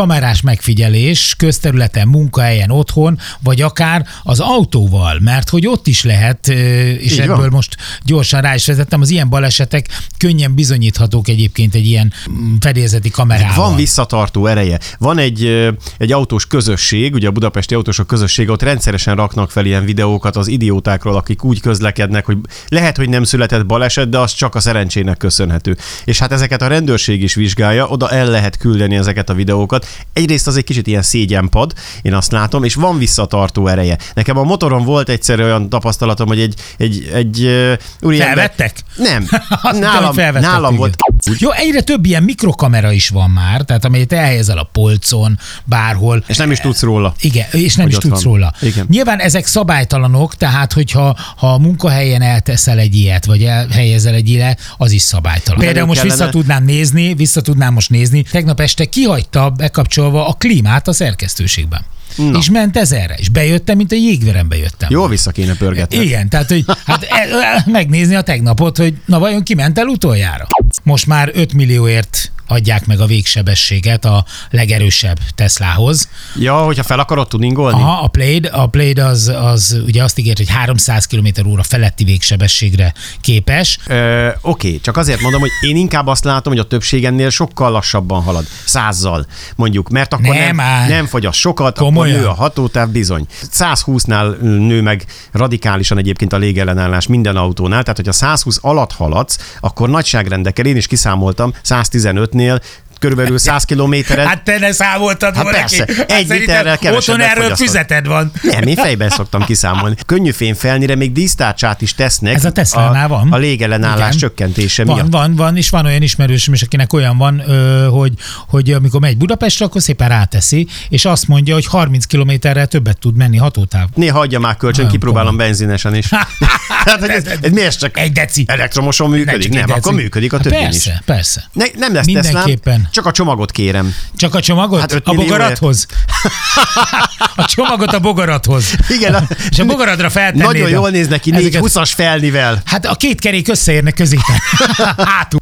kamerás megfigyelés közterületen, munkahelyen, otthon, vagy akár az autóval, mert hogy ott is lehet, és Így ebből van. most gyorsan rá is vezettem, az ilyen balesetek könnyen bizonyíthatók egyébként egy ilyen fedélzeti kamerával. Van visszatartó ereje. Van egy autós közösség, ugye a budapesti autósok közössége, ott rendszeresen raknak fel ilyen videókat az idiótákról, akik úgy közlekednek, hogy lehet, hogy nem született baleset, de az csak a szerencsének köszönhető. És hát ezeket a rendőrség is vizsgálja, oda el lehet küldeni ezeket a videókat. Egyrészt az egy kicsit ilyen szégyenpad, én azt látom, és van visszatartó ereje. Nekem a motoron volt egyszer olyan tapasztalatom, hogy egy úriember... Felvettek? Nem. Nálam nálam volt. Jó, egyre több ilyen mikrokamera is van már, tehát amelyet elhelyezel a polcon, bárhol. És nem is tudsz róla. Igen, és nem Hogy is ott tudsz van. róla. Igen. Nyilván ezek szabálytalanok, tehát hogyha a munkahelyen elteszel egy ilyet, vagy elhelyezel egy ilyet, az is szabálytalan. Például most vissza tudnám most nézni. Tegnap este kihagyta bekapcsolva a klímát a szerkesztőségben. Na. És ment ez erre, és bejöttem, mint a jégverembe jöttem. Jól vissza kéne pörgetni. Igen, tehát hogy megnézni a tegnapot, hogy na vajon ki ment el utoljára. Most már 5 millióért adják meg a végsebességet a legerősebb Teslahoz. Ja, hogyha fel akarod tuningolni? Aha, a Plaid az ugye azt ígért, hogy 300 km/h feletti végsebességre képes. Oké, csak azért mondom, hogy én inkább azt látom, hogy a többség ennél sokkal lassabban halad. 100-zal mondjuk, mert akkor nem fogyaszt sokat, komolyan? akkor nő a hatótáv, bizony. 120-nál nő meg radikálisan egyébként a légellenállás minden autónál, tehát hogyha 120 alatt haladsz, akkor nagyságrendekkel, én is kiszámoltam, 115-nél körülbelül 100 kilométeren. Hát te ne számoltad volna persze, ki. egy literrel kevesebbet otthon erről fogyasztod. füzeted van. Nem, én fejben szoktam kiszámolni. Könnyű fényfelnire még dísztárcsát is tesznek. Ez a Teslánál van. A légellenállás Igen. csökkentése miatt. Van, és van olyan ismerősöm is, akinek olyan van, hogy amikor megy Budapestre, akkor szépen ráteszi, és azt mondja, hogy 30 kilométerrel többet tud menni hatótáv. Néha adja már kölcsön, kipróbálom benzinesen is. Hát, ez miért csak egy deci. elektromoson működik? Nem, akkor működik a többin is. Persze. Nem lesz Teslám, csak a csomagot kérem. Csak a csomagot? Hát 5 a bogarathoz? A csomagot a bogarathoz. Igen. És a bogaradra feltennéd. Nagyon jól néz neki 420-as felnivel. Hát a két kerék összeérnek középen. Hátul.